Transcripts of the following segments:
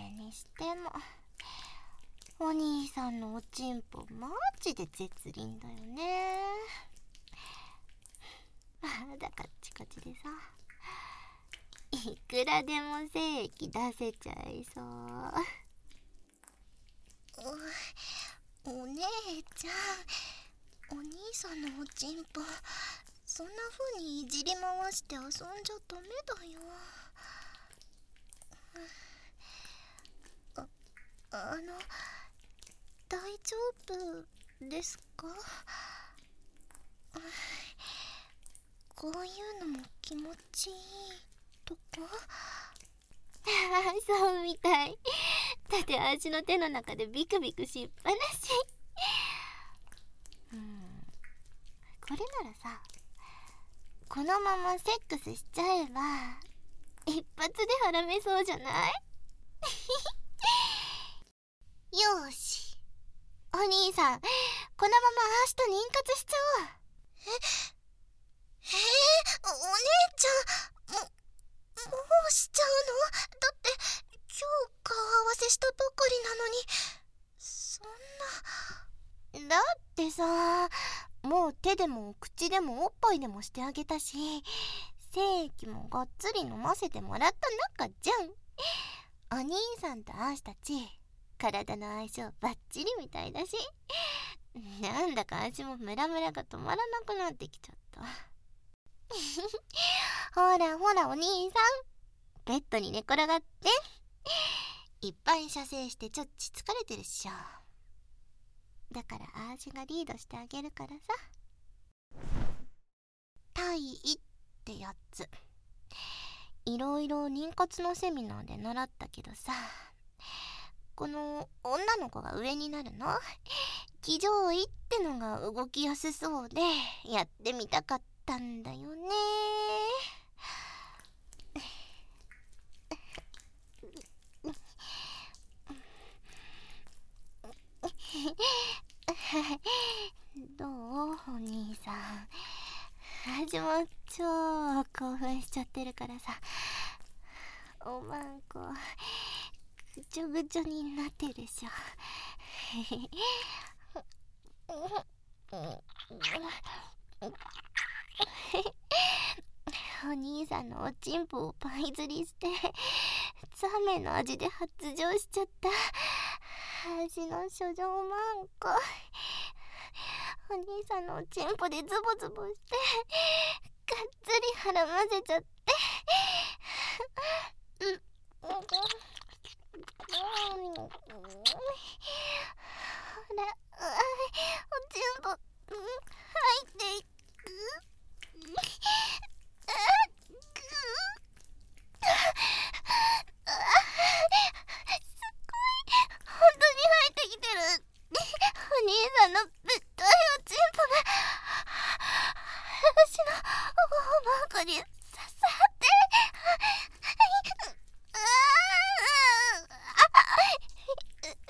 にしてもお兄さんのおちんぽマジで絶倫だよね。まだカッチコチでさ、いくらでも精液出せちゃいそう。 お姉ちゃん、お兄さんのおちんぽそんな風にいじり回して遊んじゃダメだよ。大丈夫ですか？こういうのも気持ちいいとか？ そうみたい。だって足の手の中でビクビクしっぱなし。これならさ、このままセックスしちゃえば一発ではらめそうじゃない？よーし、お兄さん、このまま足と妊活しちゃおう。 お姉ちゃん、もうしちゃうの？だって今日顔合わせしたばかりなのに。そんな。 だってさ、もう手でも口でもおっぱいでもしてあげたし、精液もがっつり飲ませてもらった仲じゃん。お兄さんとあーしたち体の相性バッチリみたいだし、なんだか足もムラムラが止まらなくなってきちゃった。ほらほらお兄さん、ベッドに寝転がって。いっぱい射精してちょっち疲れてるっしょ。だからあーしがリードしてあげるからさ。体位ってやつ、いろいろ妊活のセミナーで習ったけどさ、この女の子が上になるの騎乗位ってのが動きやすそうでやってみたかったんだよね。どうお兄さん、私も超興奮しちゃってるからさ、おまんこぐちょぐちょになってるでしょ。お兄さんのおちんぽをパイ釣りしてザメの味で発情しちゃった味の処女マンコ。お兄さんのおちんぽでズボズボしてがっつり腹混ぜちゃって、ほら、おちんぽ入っていく。お兄さんのぶっといおちんぽが私のおまんこに刺さって見て、お兄さん、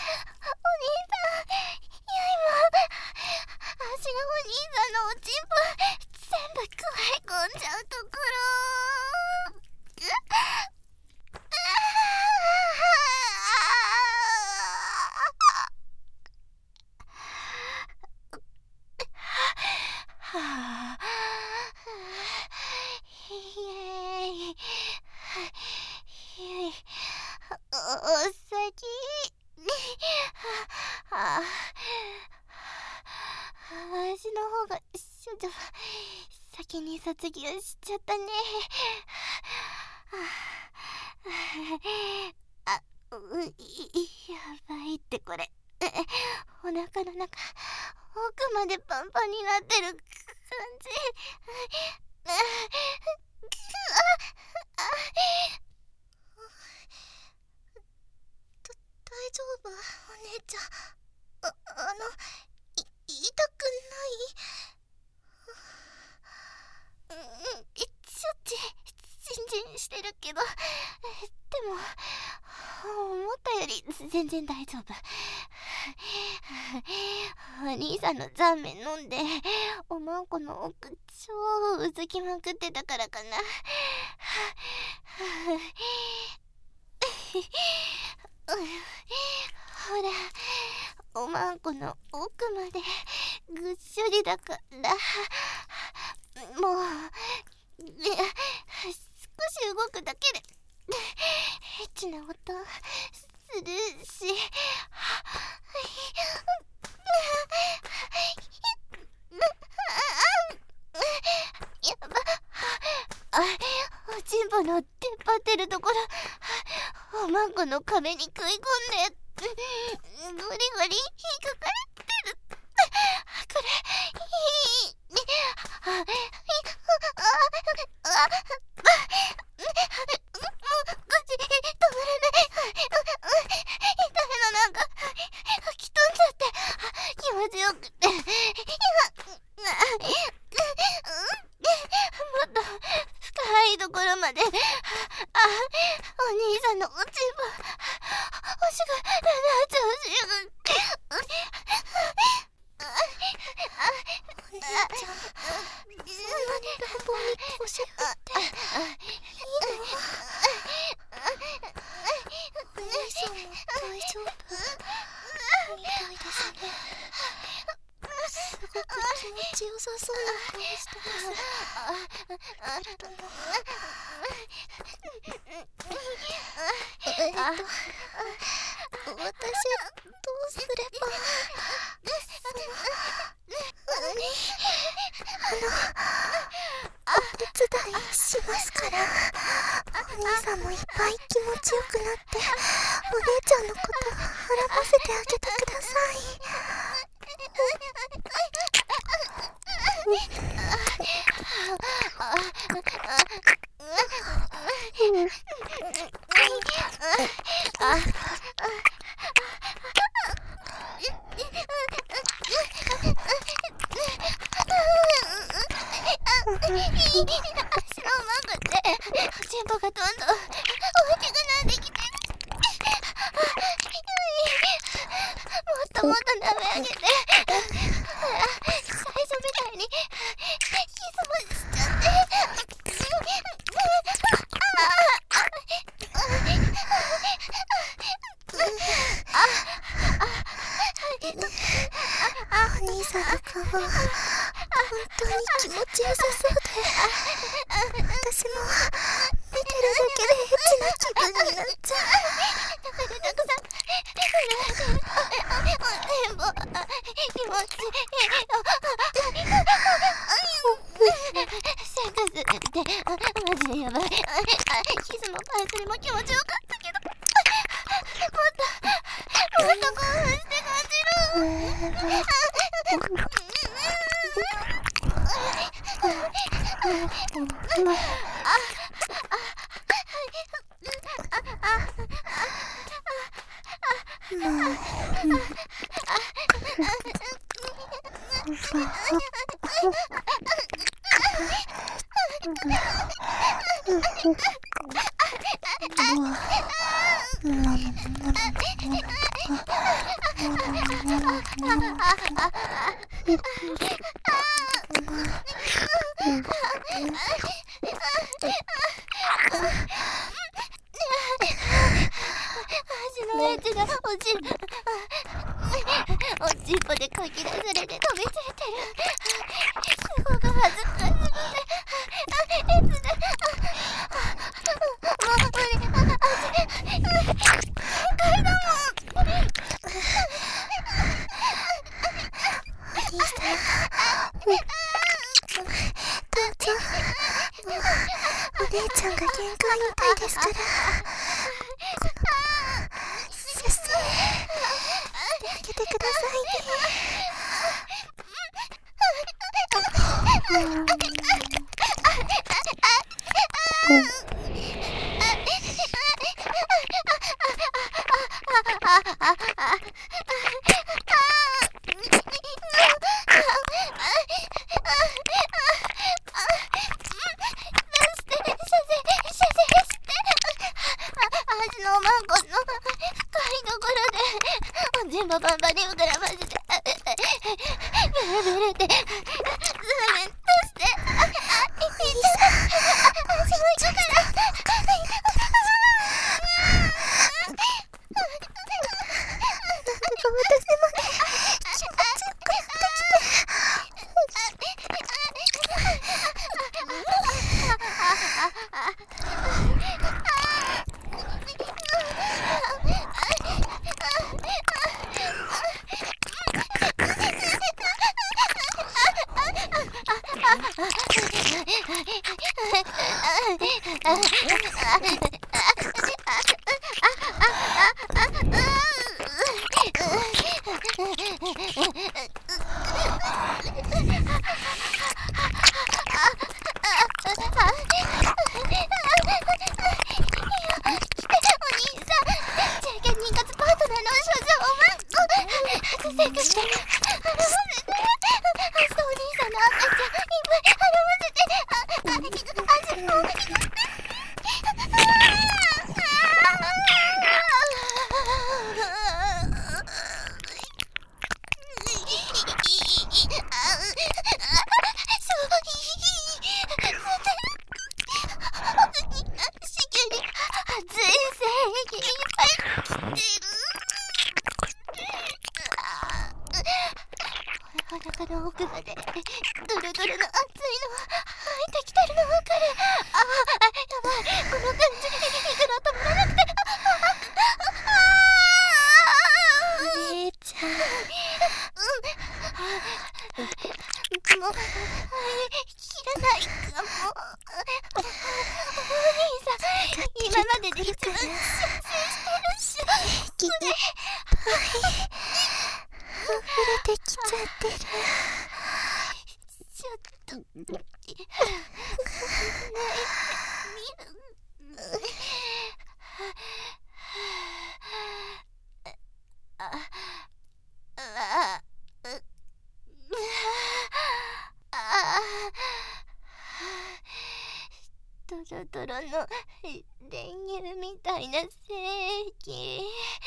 足がお兄さんのおちんぽ全部くわえ込んじゃうところ。お先私の方が処女先に卒業しちゃったね。やばいってこれ。お腹の中奥までパンパンになってる感じ。 大丈夫？お姉ちゃん、痛くない？ ちょっちジンジンしてるけど、でも思ったより全然大丈夫。お兄さんのザーメン飲んでおまんこの奥超うずきまくってたからかな。 ほら、おまんこの奥までぐっしょりだから、もう少し動くだけでエッチな音するし、やば、おちんぽの出っ張ってるところ、おまんこの壁に食い込んでゴリゴリ引っかかれてる。これ奥までドロドロの熱いの入ってきてるのわかる。やばい、この感じ行くの止まらなくて。 お姉ちゃん、 もう切らないかも。お兄さん、今までで一番修正してるし、 溢れてきちゃってる。 ちょっとドロドロの練乳みたいな精液、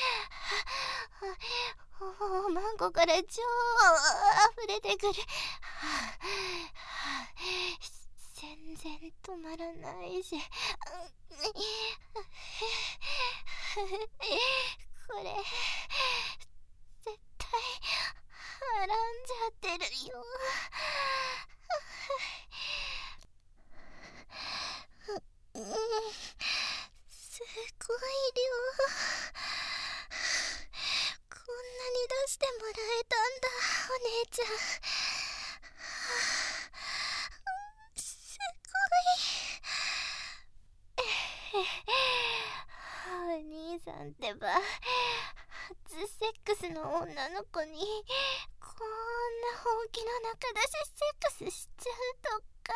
おまんこから超溢れてくる。全然止まらないし、これ絶対はらんじゃってるよ。 すごい量。こんなに出してもらえたんだ、お姉ちゃん。すお兄さんってば、初セックスの女の子にこんな本気の中出しセックスしちゃうとか、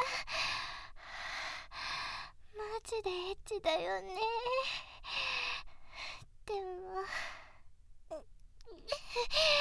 マジでエッチだよね。でも